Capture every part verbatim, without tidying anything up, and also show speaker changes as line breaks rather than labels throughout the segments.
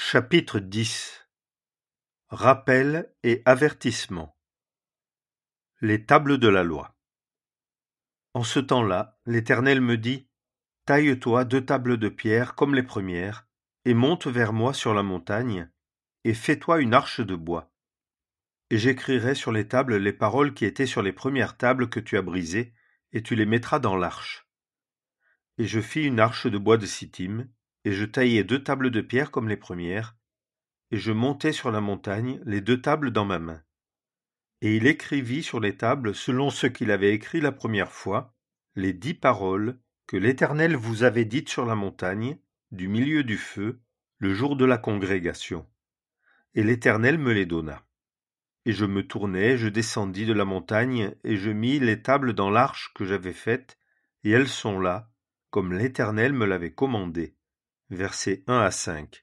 Chapitre dix. Rappel et avertissement. Les tables de la loi. En ce temps-là, l'Éternel me dit : Taille-toi deux tables de pierre comme les premières, et monte vers moi sur la montagne, et fais-toi une arche de bois. Et j'écrirai sur les tables les paroles qui étaient sur les premières tables que tu as brisées, et tu les mettras dans l'arche. Et je fis une arche de bois de Sittim, et je taillai deux tables de pierre comme les premières, et je montai sur la montagne les deux tables dans ma main. Et il écrivit sur les tables, selon ce qu'il avait écrit la première fois, les dix paroles que l'Éternel vous avait dites sur la montagne, du milieu du feu, le jour de la congrégation. Et l'Éternel me les donna. Et je me tournai, je descendis de la montagne, et je mis les tables dans l'arche que j'avais faite, et elles sont là, comme l'Éternel me l'avait commandé. Versets un à cinq.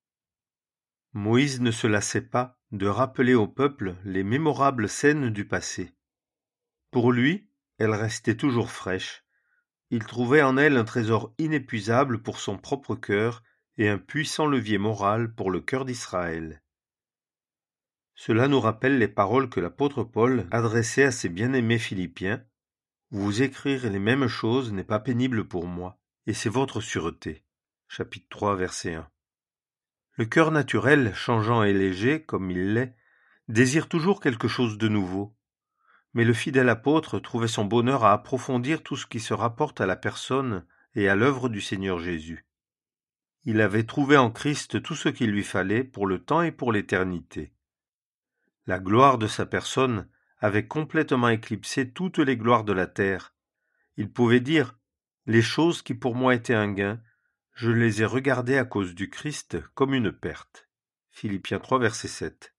Moïse ne se lassait pas de rappeler au peuple les mémorables scènes du passé. Pour lui, elles restaient toujours fraîches. Il trouvait en elles un trésor inépuisable pour son propre cœur et un puissant levier moral pour le cœur d'Israël. Cela nous rappelle les paroles que l'apôtre Paul adressait à ses bien-aimés Philippiens. Vous écrire les mêmes choses n'est pas pénible pour moi, et c'est votre sûreté. Chapitre trois, verset un. Le cœur naturel, changeant et léger, comme il l'est, désire toujours quelque chose de nouveau. Mais le fidèle apôtre trouvait son bonheur à approfondir tout ce qui se rapporte à la personne et à l'œuvre du Seigneur Jésus. Il avait trouvé en Christ tout ce qu'il lui fallait pour le temps et pour l'éternité. La gloire de sa personne avait complètement éclipsé toutes les gloires de la terre. Il pouvait dire « Les choses qui pour moi étaient un gain, je les ai regardées à cause du Christ comme une perte. » Philippiens trois, verset sept.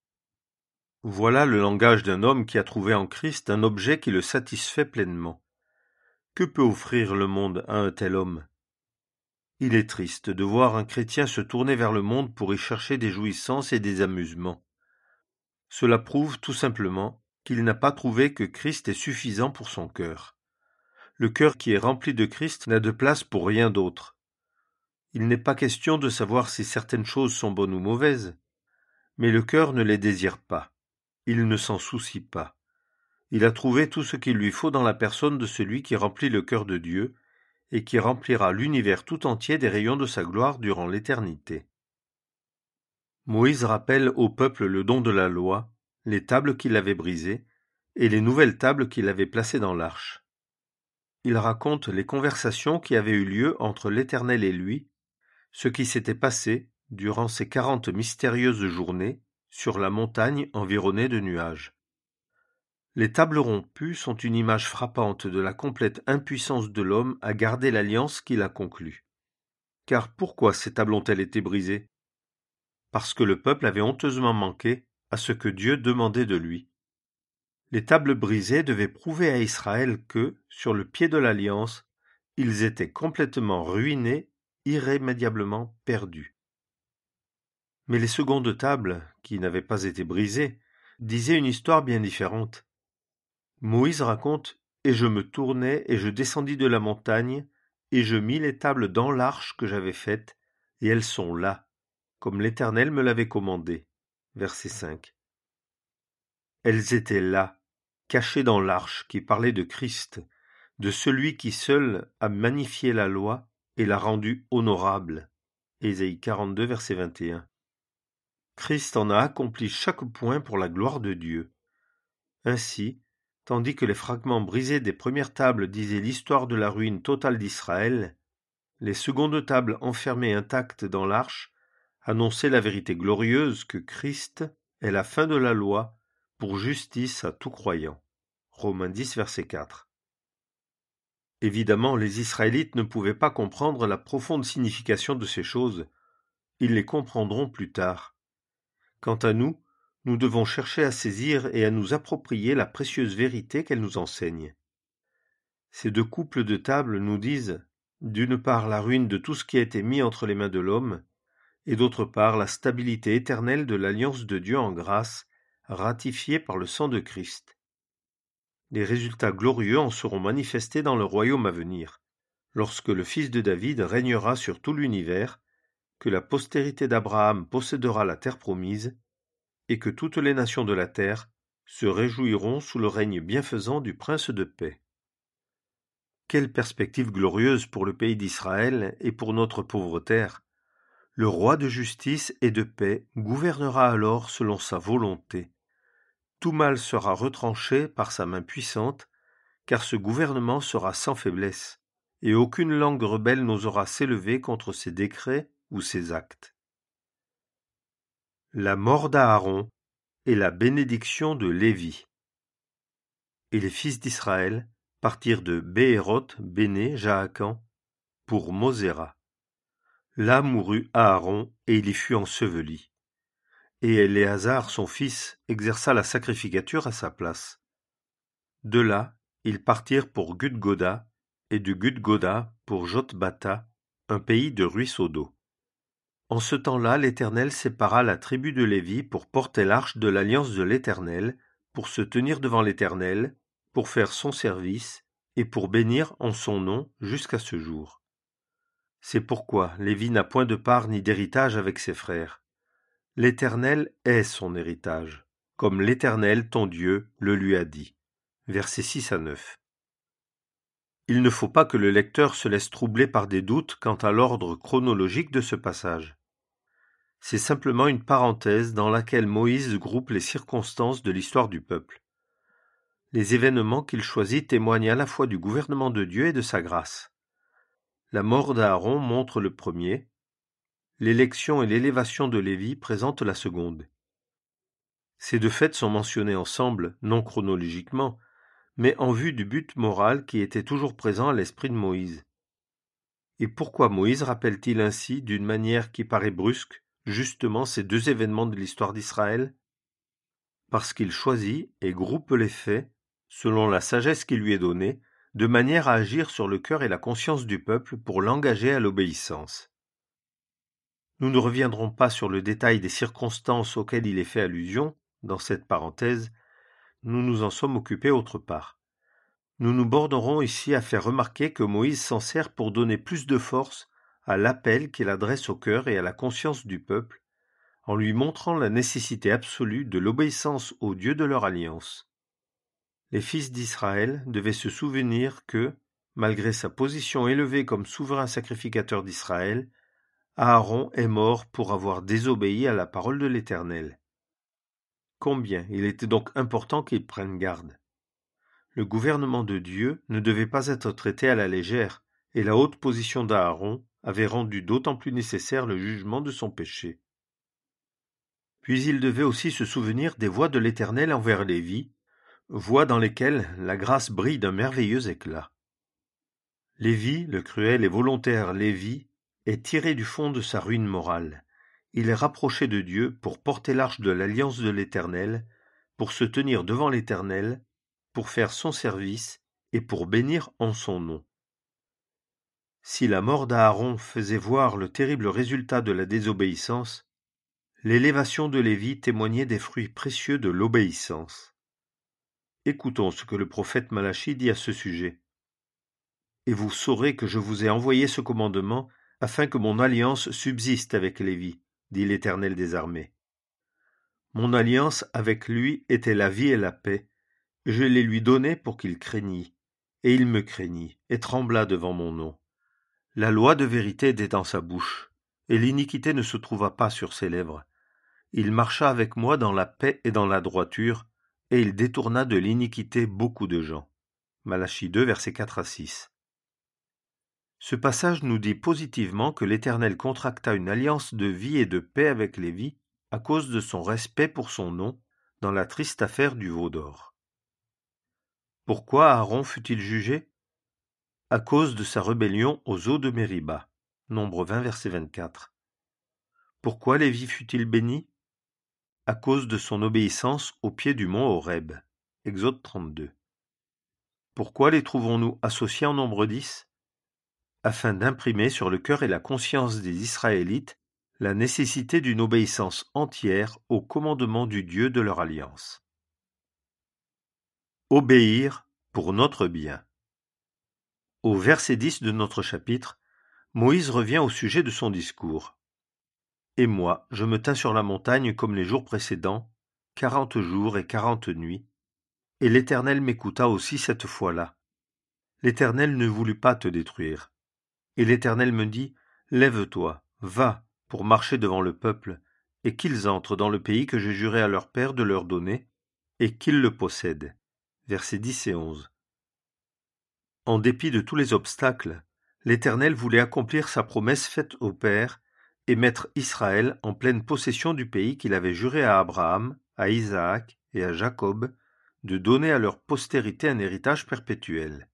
Voilà le langage d'un homme qui a trouvé en Christ un objet qui le satisfait pleinement. Que peut offrir le monde à un tel homme ? Il est triste de voir un chrétien se tourner vers le monde pour y chercher des jouissances et des amusements. Cela prouve tout simplement qu'il n'a pas trouvé que Christ est suffisant pour son cœur. Le cœur qui est rempli de Christ n'a de place pour rien d'autre. Il n'est pas question de savoir si certaines choses sont bonnes ou mauvaises, mais le cœur ne les désire pas. Il ne s'en soucie pas. Il a trouvé tout ce qu'il lui faut dans la personne de celui qui remplit le cœur de Dieu et qui remplira l'univers tout entier des rayons de sa gloire durant l'éternité. Moïse rappelle au peuple le don de la loi, les tables qu'il avait brisées et les nouvelles tables qu'il avait placées dans l'arche. Il raconte les conversations qui avaient eu lieu entre l'Éternel et lui, ce qui s'était passé durant ces quarante mystérieuses journées sur la montagne environnée de nuages. Les tables rompues sont une image frappante de la complète impuissance de l'homme à garder l'alliance qu'il a conclue. Car pourquoi ces tables ont-elles été brisées ? Parce que le peuple avait honteusement manqué à ce que Dieu demandait de lui. Les tables brisées devaient prouver à Israël que, sur le pied de l'alliance, ils étaient complètement ruinés, irrémédiablement perdus. Mais les secondes tables, qui n'avaient pas été brisées, disaient une histoire bien différente. Moïse raconte « Et je me tournai et je descendis de la montagne, et je mis les tables dans l'arche que j'avais faite, et elles sont là, comme l'Éternel me l'avait commandé. » Verset cinq. Elles étaient là, cachées dans l'arche qui parlait de Christ, de celui qui seul a magnifié la loi et l'a rendue honorable. Ésaïe quarante-deux, verset vingt et un. Christ en a accompli chaque point pour la gloire de Dieu. Ainsi, tandis que les fragments brisés des premières tables disaient l'histoire de la ruine totale d'Israël, les secondes tables enfermées intactes dans l'arche annonçaient la vérité glorieuse que Christ est la fin de la loi pour justice à tout croyant. Romains dix, verset quatre. Évidemment, les Israélites ne pouvaient pas comprendre la profonde signification de ces choses. Ils les comprendront plus tard. Quant à nous, nous devons chercher à saisir et à nous approprier la précieuse vérité qu'elle nous enseigne. Ces deux couples de tables nous disent, d'une part la ruine de tout ce qui a été mis entre les mains de l'homme, et d'autre part la stabilité éternelle de l'alliance de Dieu en grâce, ratifiée par le sang de Christ. Les résultats glorieux en seront manifestés dans le royaume à venir, lorsque le Fils de David régnera sur tout l'univers, que la postérité d'Abraham possédera la terre promise, et que toutes les nations de la terre se réjouiront sous le règne bienfaisant du Prince de paix. Quelle perspective glorieuse pour le pays d'Israël et pour notre pauvre terre! Le roi de justice et de paix gouvernera alors selon sa volonté. Tout mal sera retranché par sa main puissante, car ce gouvernement sera sans faiblesse, et aucune langue rebelle n'osera s'élever contre ses décrets ou ses actes. La mort d'Aaron et la bénédiction de Lévi. Et les fils d'Israël partirent de Béhéroth, Béné, Jaakan, pour Moséra. Là mourut Aaron, et il y fut enseveli. Et Éléazar, son fils, exerça la sacrificature à sa place. De là, ils partirent pour Gudgoda, et de Gudgoda pour Jotbata, un pays de ruisseaux d'eau. En ce temps-là, l'Éternel sépara la tribu de Lévi pour porter l'arche de l'alliance de l'Éternel, pour se tenir devant l'Éternel, pour faire son service, et pour bénir en son nom jusqu'à ce jour. C'est pourquoi Lévi n'a point de part ni d'héritage avec ses frères. L'Éternel est son héritage, comme l'Éternel, ton Dieu, le lui a dit. Versets six à neuf. Il ne faut pas que le lecteur se laisse troubler par des doutes quant à l'ordre chronologique de ce passage. C'est simplement une parenthèse dans laquelle Moïse groupe les circonstances de l'histoire du peuple. Les événements qu'il choisit témoignent à la fois du gouvernement de Dieu et de sa grâce. La mort d'Aaron montre le premier, l'élection et l'élévation de Lévi présentent la seconde. Ces deux faits sont mentionnés ensemble, non chronologiquement, mais en vue du but moral qui était toujours présent à l'esprit de Moïse. Et pourquoi Moïse rappelle-t-il ainsi, d'une manière qui paraît brusque, justement ces deux événements de l'histoire d'Israël? Parce qu'il choisit et groupe les faits, selon la sagesse qui lui est donnée, de manière à agir sur le cœur et la conscience du peuple pour l'engager à l'obéissance. Nous ne reviendrons pas sur le détail des circonstances auxquelles il est fait allusion, dans cette parenthèse, nous nous en sommes occupés autre part. Nous nous bornerons ici à faire remarquer que Moïse s'en sert pour donner plus de force à l'appel qu'il adresse au cœur et à la conscience du peuple, en lui montrant la nécessité absolue de l'obéissance au Dieu de leur alliance. Les fils d'Israël devaient se souvenir que, malgré sa position élevée comme souverain sacrificateur d'Israël, Aaron est mort pour avoir désobéi à la parole de l'Éternel. Combien il était donc important qu'ils prennent garde. Le gouvernement de Dieu ne devait pas être traité à la légère, et la haute position d'Aaron avait rendu d'autant plus nécessaire le jugement de son péché. Puis il devait aussi se souvenir des voies de l'Éternel envers Lévi, voies dans lesquelles la grâce brille d'un merveilleux éclat. Lévi, le cruel et volontaire Lévi, est tiré du fond de sa ruine morale. Il est rapproché de Dieu pour porter l'arche de l'alliance de l'Éternel, pour se tenir devant l'Éternel, pour faire son service et pour bénir en son nom. Si la mort d'Aaron faisait voir le terrible résultat de la désobéissance, l'élévation de Lévi témoignait des fruits précieux de l'obéissance. Écoutons ce que le prophète Malachie dit à ce sujet. « Et vous saurez que je vous ai envoyé ce commandement afin que mon alliance subsiste avec Lévi, dit l'Éternel des armées. Mon alliance avec lui était la vie et la paix, et je les lui donnai pour qu'il craignît, et il me craignit, et trembla devant mon nom. La loi de vérité était dans sa bouche, et l'iniquité ne se trouva pas sur ses lèvres. Il marcha avec moi dans la paix et dans la droiture, et il détourna de l'iniquité beaucoup de gens. » Malachie deux, versets quatre à six. Ce passage nous dit positivement que l'Éternel contracta une alliance de vie et de paix avec Lévi à cause de son respect pour son nom dans la triste affaire du veau d'or. Pourquoi Aaron fut-il jugé? À cause de sa rébellion aux eaux de Mériba. Nombre vingt, verset vingt-quatre. Pourquoi Lévi fut-il béni? À cause de son obéissance au pied du mont Horeb. Exode trente-deux. Pourquoi les trouvons-nous associés en nombre dix? Afin d'imprimer sur le cœur et la conscience des Israélites la nécessité d'une obéissance entière au commandement du Dieu de leur alliance. Obéir pour notre bien. Au verset dix de notre chapitre, Moïse revient au sujet de son discours. Et moi, je me tins sur la montagne comme les jours précédents, quarante jours et quarante nuits, et l'Éternel m'écouta aussi cette fois-là. L'Éternel ne voulut pas te détruire. Et l'Éternel me dit, lève-toi, va, pour marcher devant le peuple, et qu'ils entrent dans le pays que j'ai juré à leur père de leur donner, et qu'ils le possèdent. Versets dix et onze. En dépit de tous les obstacles, l'Éternel voulait accomplir sa promesse faite au Père et mettre Israël en pleine possession du pays qu'il avait juré à Abraham, à Isaac et à Jacob de donner à leur postérité un héritage perpétuel.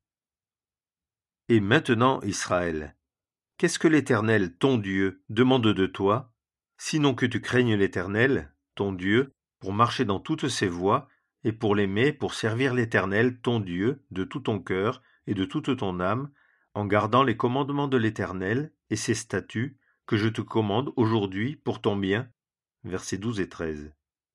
Et maintenant, Israël, qu'est-ce que l'Éternel, ton Dieu, demande de toi, sinon que tu craignes l'Éternel, ton Dieu, pour marcher dans toutes ses voies, et pour l'aimer, pour servir l'Éternel, ton Dieu, de tout ton cœur et de toute ton âme, en gardant les commandements de l'Éternel et ses statuts que je te commande aujourd'hui pour ton bien. Versets douze et treize.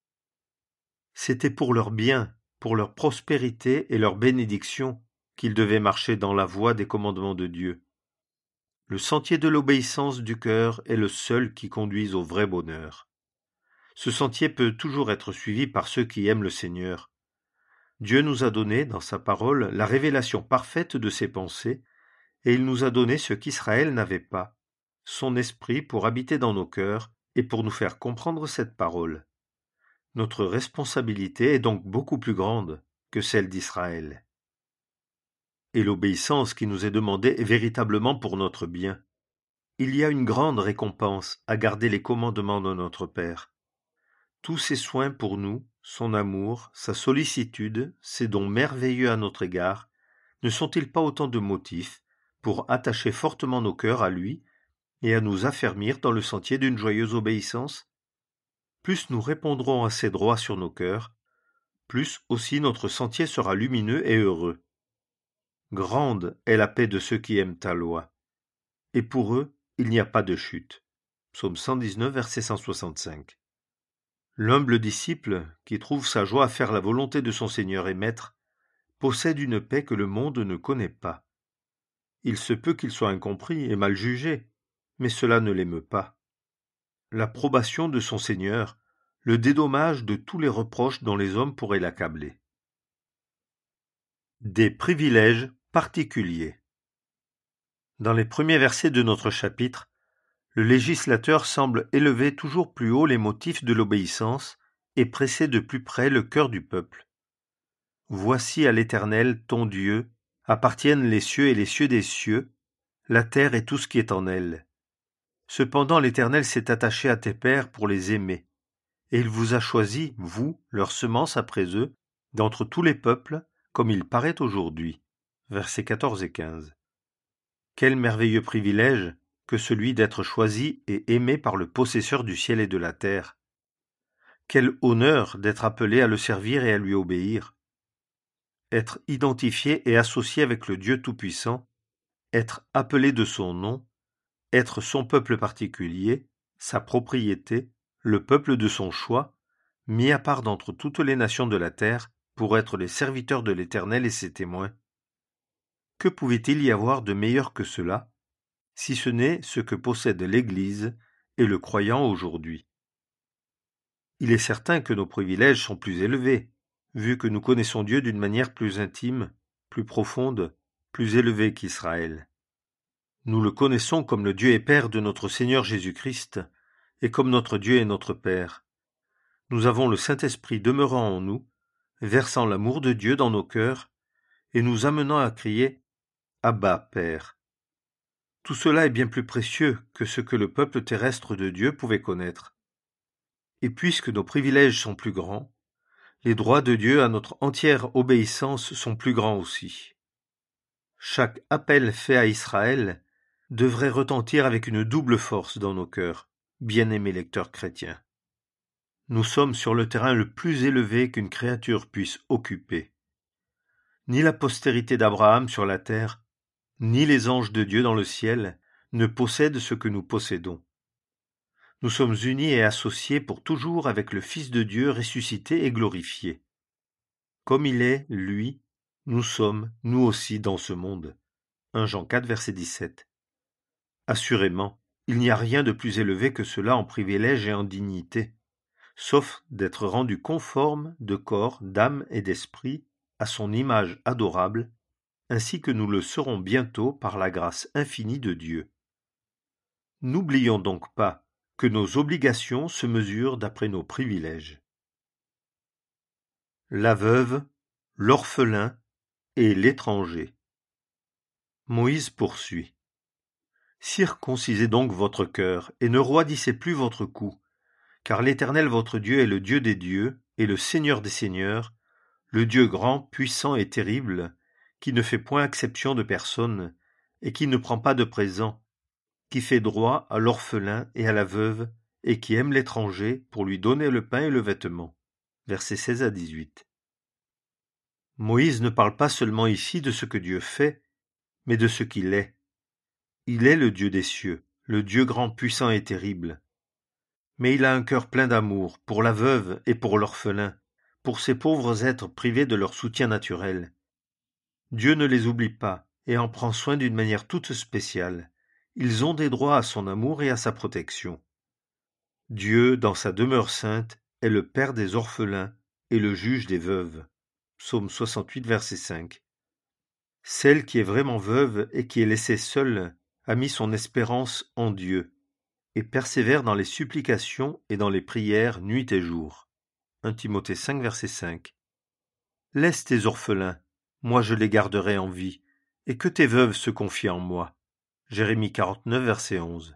C'était pour leur bien, pour leur prospérité et leur bénédiction qu'ils devaient marcher dans la voie des commandements de Dieu. Le sentier de l'obéissance du cœur est le seul qui conduise au vrai bonheur. Ce sentier peut toujours être suivi par ceux qui aiment le Seigneur. Dieu nous a donné, dans sa parole, la révélation parfaite de ses pensées, et il nous a donné ce qu'Israël n'avait pas, son esprit pour habiter dans nos cœurs et pour nous faire comprendre cette parole. Notre responsabilité est donc beaucoup plus grande que celle d'Israël. Et l'obéissance qui nous est demandée est véritablement pour notre bien. Il y a une grande récompense à garder les commandements de notre Père. Tous ses soins pour nous, son amour, sa sollicitude, ses dons merveilleux à notre égard, ne sont-ils pas autant de motifs pour attacher fortement nos cœurs à lui et à nous affermir dans le sentier d'une joyeuse obéissance? Plus nous répondrons à ses droits sur nos cœurs, plus aussi notre sentier sera lumineux et heureux. Grande est la paix de ceux qui aiment ta loi, et pour eux il n'y a pas de chute. Psaume cent dix-neuf, verset cent soixante-cinq. L'humble disciple, qui trouve sa joie à faire la volonté de son Seigneur et Maître, possède une paix que le monde ne connaît pas. Il se peut qu'il soit incompris et mal jugé, mais cela ne l'émeut pas. L'approbation de son Seigneur le dédommage de tous les reproches dont les hommes pourraient l'accabler. Des privilèges particuliers. Dans les premiers versets de notre chapitre, le législateur semble élever toujours plus haut les motifs de l'obéissance et presser de plus près le cœur du peuple. Voici à l'Éternel, ton Dieu, appartiennent les cieux et les cieux des cieux, la terre et tout ce qui est en elle. Cependant l'Éternel s'est attaché à tes pères pour les aimer, et il vous a choisi, vous, leur semence après eux, d'entre tous les peuples, comme il paraît aujourd'hui. Versets quatorze et quinze. Quel merveilleux privilège que celui d'être choisi et aimé par le possesseur du ciel et de la terre. Quel honneur d'être appelé à le servir et à lui obéir. Être identifié et associé avec le Dieu Tout-Puissant, être appelé de son nom, être son peuple particulier, sa propriété, le peuple de son choix, mis à part d'entre toutes les nations de la terre pour être les serviteurs de l'Éternel et ses témoins. Que pouvait-il y avoir de meilleur que cela, si ce n'est ce que possède l'Église et le croyant aujourd'hui? Il est certain que nos privilèges sont plus élevés, vu que nous connaissons Dieu d'une manière plus intime, plus profonde, plus élevée qu'Israël. Nous le connaissons comme le Dieu et Père de notre Seigneur Jésus-Christ, et comme notre Dieu et notre Père. Nous avons le Saint-Esprit demeurant en nous, versant l'amour de Dieu dans nos cœurs, et nous amenant à crier « Abba, Père ». Tout cela est bien plus précieux que ce que le peuple terrestre de Dieu pouvait connaître. Et puisque nos privilèges sont plus grands, les droits de Dieu à notre entière obéissance sont plus grands aussi. Chaque appel fait à Israël devrait retentir avec une double force dans nos cœurs, bien-aimés lecteurs chrétiens. Nous sommes sur le terrain le plus élevé qu'une créature puisse occuper. Ni la postérité d'Abraham sur la terre, ni les anges de Dieu dans le ciel ne possèdent ce que nous possédons. Nous sommes unis et associés pour toujours avec le Fils de Dieu ressuscité et glorifié. Comme il est, lui, nous sommes, nous aussi, dans ce monde. premier Jean quatre, verset dix-sept. Assurément, Il n'y a rien de plus élevé que cela en privilège et en dignité, sauf d'être rendu conforme de corps, d'âme et d'esprit à son image adorable, ainsi que nous le serons bientôt par la grâce infinie de Dieu. N'oublions donc pas que nos obligations se mesurent d'après nos privilèges. La veuve, l'orphelin et l'étranger. Moïse poursuit. Circoncisez donc votre cœur, et ne roidissez plus votre cou, car l'Éternel votre Dieu est le Dieu des dieux, et le Seigneur des seigneurs, le Dieu grand, puissant et terrible, qui ne fait point exception de personne, et qui ne prend pas de présent, qui fait droit à l'orphelin et à la veuve, et qui aime l'étranger pour lui donner le pain et le vêtement. Versets seize à dix-huit. Moïse ne parle pas seulement ici de ce que Dieu fait, mais de ce qu'il est. Il est le Dieu des cieux, le Dieu grand, puissant et terrible. Mais il a un cœur plein d'amour pour la veuve et pour l'orphelin, pour ces pauvres êtres privés de leur soutien naturel. Dieu ne les oublie pas et en prend soin d'une manière toute spéciale. Ils ont des droits à son amour et à sa protection. Dieu, dans sa demeure sainte, est le Père des orphelins et le juge des veuves. Psaume soixante-huit, verset cinq. Celle qui est vraiment veuve et qui est laissée seule a mis son espérance en Dieu et persévère dans les supplications et dans les prières nuit et jour. un Timothée cinq, verset cinq. Laisse tes orphelins, moi je les garderai en vie, et que tes veuves se confient en moi. Jérémie quarante-neuf, verset onze.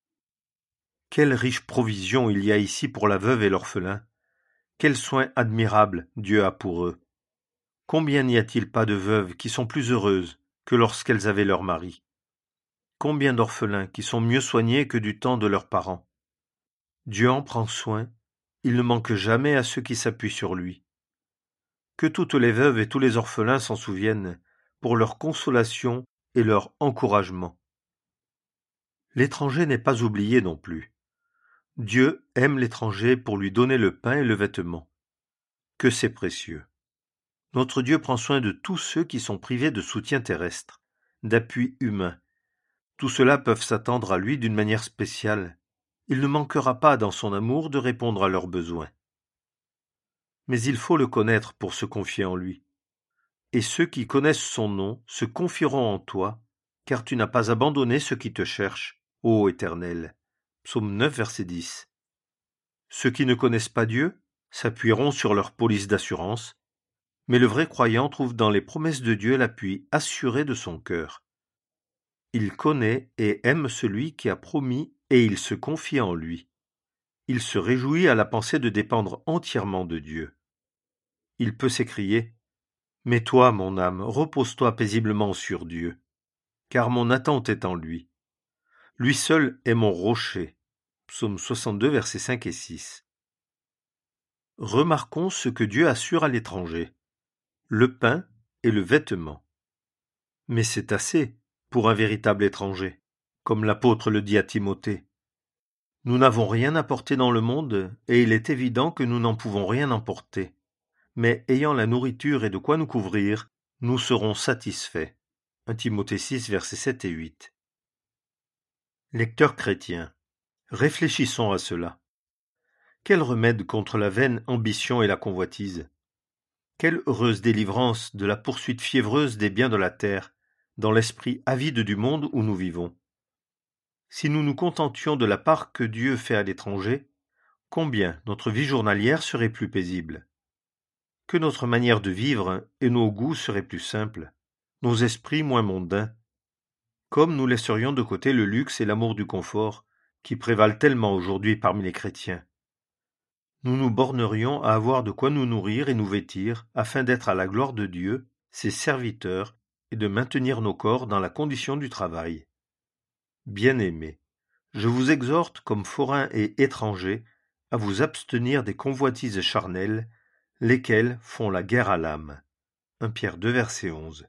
Quelle riche provision il y a ici pour la veuve et l'orphelin. Quel soin admirable Dieu a pour eux. Combien n'y a-t-il pas de veuves qui sont plus heureuses que lorsqu'elles avaient leur mari? Combien d'orphelins qui sont mieux soignés que du temps de leurs parents? Dieu en prend soin, il ne manque jamais à ceux qui s'appuient sur lui. Que toutes les veuves et tous les orphelins s'en souviennent pour leur consolation et leur encouragement. L'étranger n'est pas oublié non plus. Dieu aime l'étranger pour lui donner le pain et le vêtement. Que c'est précieux. Notre Dieu prend soin de tous ceux qui sont privés de soutien terrestre, d'appui humain. Tous ceux-là peuvent s'attendre à lui d'une manière spéciale. Il ne manquera pas dans son amour de répondre à leurs besoins. Mais il faut le connaître pour se confier en lui. Et ceux qui connaissent son nom se confieront en toi, car tu n'as pas abandonné ceux qui te cherchent, ô Éternel. Psaume neuf, verset dix. Ceux qui ne connaissent pas Dieu s'appuieront sur leur police d'assurance, mais le vrai croyant trouve dans les promesses de Dieu l'appui assuré de son cœur. Il connaît et aime celui qui a promis et il se confie en lui. Il se réjouit à la pensée de dépendre entièrement de Dieu. Il peut s'écrier « Mais toi, mon âme, repose-toi paisiblement sur Dieu, car mon attente est en lui. Lui seul est mon rocher. » Psaume soixante-deux, versets cinq et six. Remarquons ce que Dieu assure à l'étranger. Le pain et le vêtement. Mais c'est assez pour un véritable étranger, comme l'apôtre le dit à Timothée. Nous n'avons rien apporté dans le monde, et il est évident que nous n'en pouvons rien emporter. Mais ayant la nourriture et de quoi nous couvrir, nous serons satisfaits. un Timothée six, versets sept et huit. Lecteurs chrétiens, réfléchissons à cela. Quel remède contre la vaine ambition et la convoitise? Quelle heureuse délivrance de la poursuite fiévreuse des biens de la terre, dans l'esprit avide du monde où nous vivons. Si nous nous contentions de la part que Dieu fait à l'étranger, combien notre vie journalière serait plus paisible. Que notre manière de vivre et nos goûts seraient plus simples, nos esprits moins mondains. Comme nous laisserions de côté le luxe et l'amour du confort qui prévalent tellement aujourd'hui parmi les chrétiens. Nous nous bornerions à avoir de quoi nous nourrir et nous vêtir afin d'être à la gloire de Dieu, ses serviteurs, et de maintenir nos corps dans la condition du travail. Bien-aimés, je vous exhorte comme forains et étrangers à vous abstenir des convoitises charnelles, lesquelles font la guerre à l'âme. un Pierre deux, verset onze.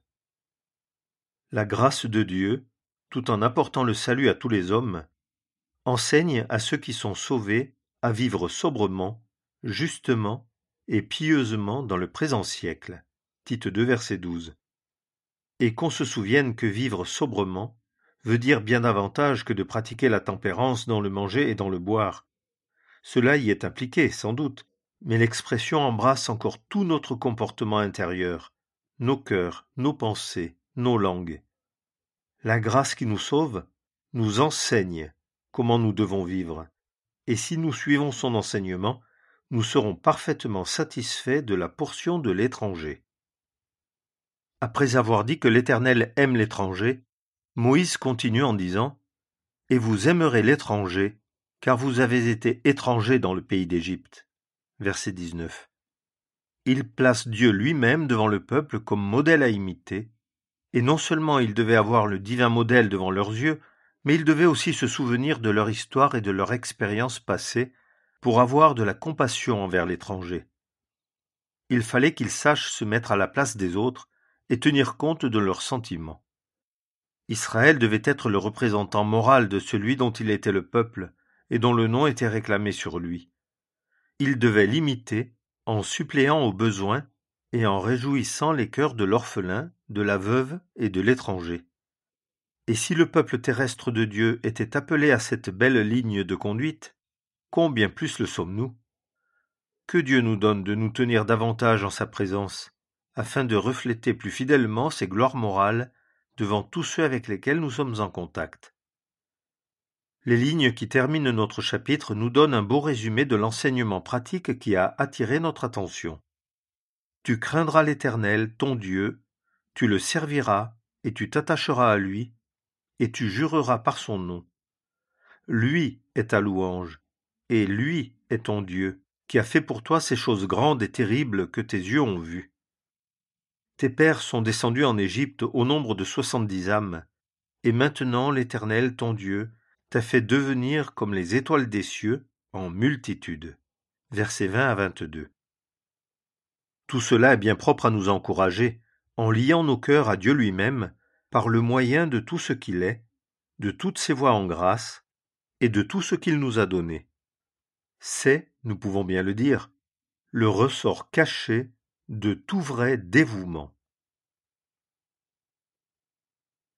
La grâce de Dieu, tout en apportant le salut à tous les hommes, enseigne à ceux qui sont sauvés à vivre sobrement, justement et pieusement dans le présent siècle. Tite deux, verset douze. Et qu'on se souvienne que vivre sobrement veut dire bien davantage que de pratiquer la tempérance dans le manger et dans le boire. Cela y est impliqué, sans doute, mais l'expression embrasse encore tout notre comportement intérieur, nos cœurs, nos pensées, nos langues. La grâce qui nous sauve nous enseigne comment nous devons vivre, et si nous suivons son enseignement, nous serons parfaitement satisfaits de la portion de l'étranger. Après avoir dit que l'Éternel aime l'étranger, Moïse continue en disant « Et vous aimerez l'étranger, car vous avez été étrangers dans le pays d'Égypte. » Verset dix-neuf. Il place Dieu lui-même devant le peuple comme modèle à imiter, et non seulement il devait avoir le divin modèle devant leurs yeux, mais il devait aussi se souvenir de leur histoire et de leur expérience passée pour avoir de la compassion envers l'étranger. Il fallait qu'ils sachent se mettre à la place des autres et tenir compte de leurs sentiments. Israël devait être le représentant moral de celui dont il était le peuple et dont le nom était réclamé sur lui. Il devait l'imiter en suppléant aux besoins et en réjouissant les cœurs de l'orphelin, de la veuve et de l'étranger. Et si le peuple terrestre de Dieu était appelé à cette belle ligne de conduite, combien plus le sommes-nous? Que Dieu nous donne de nous tenir davantage en sa présence, afin de refléter plus fidèlement ses gloires morales devant tous ceux avec lesquels nous sommes en contact. Les lignes qui terminent notre chapitre nous donnent un beau résumé de l'enseignement pratique qui a attiré notre attention. Tu craindras l'Éternel, ton Dieu, tu le serviras et tu t'attacheras à lui, et tu jureras par son nom. Lui est ta louange, et lui est ton Dieu, qui a fait pour toi ces choses grandes et terribles que tes yeux ont vues. Tes pères sont descendus en Égypte au nombre de soixante-dix âmes, et maintenant l'Éternel, ton Dieu, t'a fait devenir comme les étoiles des cieux en multitude. Versets vingt à vingt-deux. Tout cela est bien propre à nous encourager, en liant nos cœurs à Dieu lui-même, par le moyen de tout ce qu'il est, de toutes ses voies en grâce, et de tout ce qu'il nous a donné. C'est, nous pouvons bien le dire, le ressort caché de tout vrai dévouement.